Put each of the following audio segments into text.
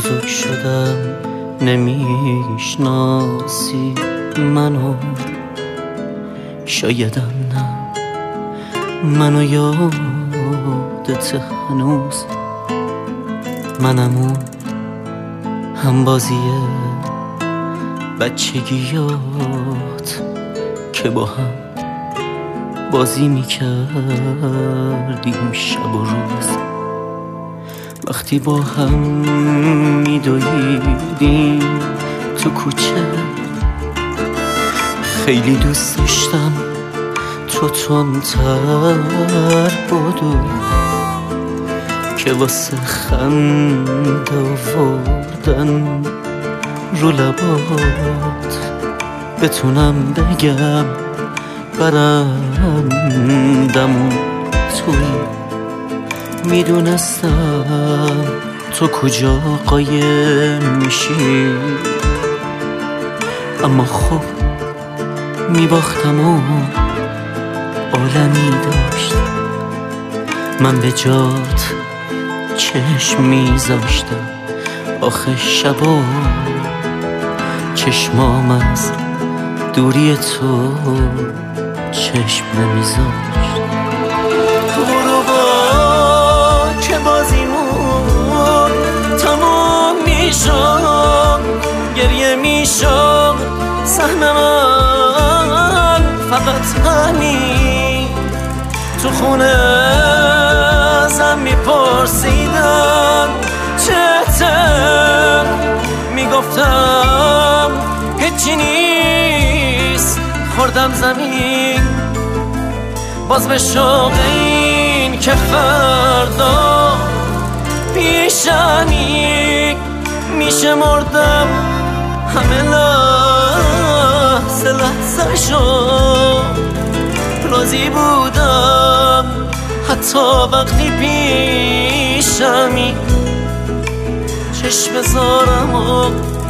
بزرگ شدم نمیشناسی منو، شایدم نه منو یادت هنوز، منم اون همبازی بچگیات که با هم بازی میکردیم شب و روز، وقتی با هم میدویدیم تو کوچه. خیلی دوست داشتم تو تندتر بدوی که واسه خنده آوردن رو لبات بتونم بگم برندمون توی. میدونستم تو کجا قایم میشی، اما خب میباختم و عالمی داشت. من به جات چشم میذاشتم، آخه شبا چشمام از دوری تو چشم نمیذاشت. غروبا که بازیمون تمام میشد، گریه میشد صحنه من فقط همین. تو خونه ازم میپرسیدن چته، میگفتم هیچی نیست. خوردم زمین باز به شوق این که فردا پیشمی میشه مردم. همه لحظه لحظه شو راضی بودم، حتی وقتی پیشمی. چشم بذارم و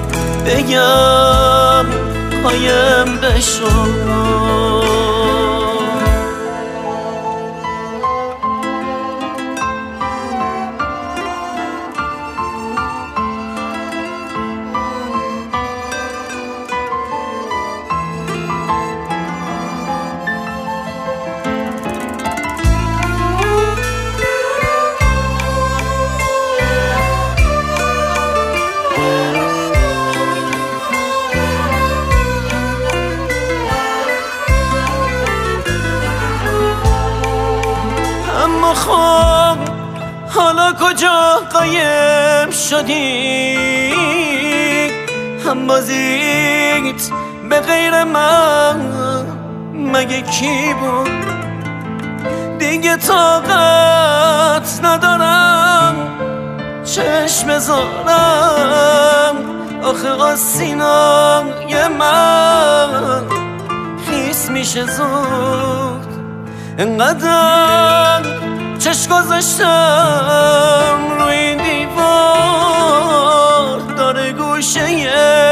بگم قایم بشو. اما خب حالا کجا قایم شدی؟ همبازیت به غیر من مگه کی بود؟ دیگه طاقت ندارم چشم بذارم، آخه آسینای من خیس میشه زود. انقدر چشم گذاشتم روی این دیوار، داره گوشه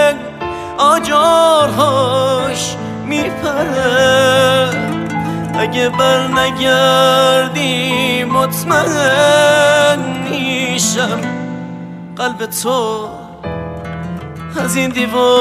آجارهاش میپره. اگه بر نگردی مطمئن میشم قلب تو از این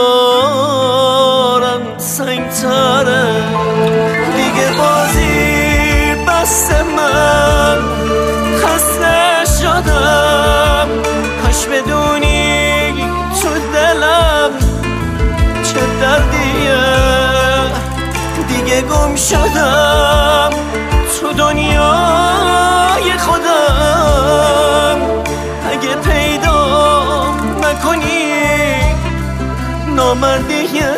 دیوارم سنگتره. دیگه بازی بست، من خسته شدم. کاش بدونی تو دلم چه دردیه. دیگه گم شدم تو دنیای خودم. اگه پیدا نکنی نامردیه،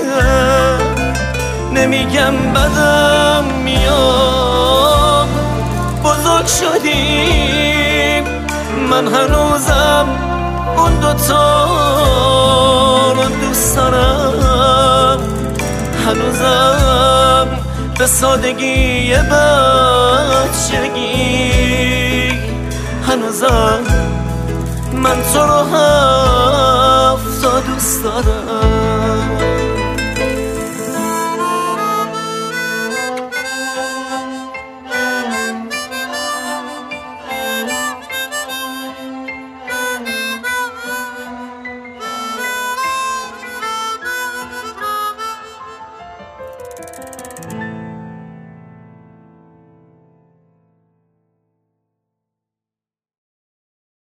نمیگم بدم میاد. بزرگ شدیم، من هنوزم اون دوتا رو دوست دارم. هنوزم به سادگی بچگی، هنوزم من تو رو 7 دوست دارم.